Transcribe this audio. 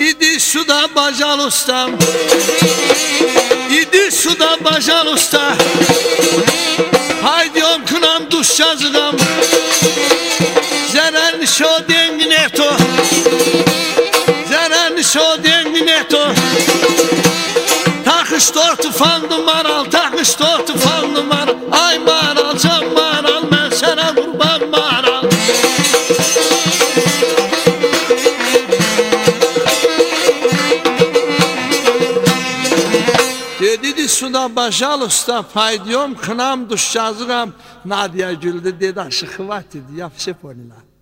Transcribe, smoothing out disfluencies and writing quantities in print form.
İdi suda bacal ustam, İdi suda bacal usta. Haydi omkunam duş yazıgam, Zeren şo dengin eto, Zeren şo dengin eto. Takış tortu fandı maral, takış tortu fandı maral. Ay maral can maral, ben sana kurban maral. Dedi suda bacal usta, paydiyom kınam duş yazıgam. Nadia güldü dedi aşıkıvat dedi, yapışıp onunla.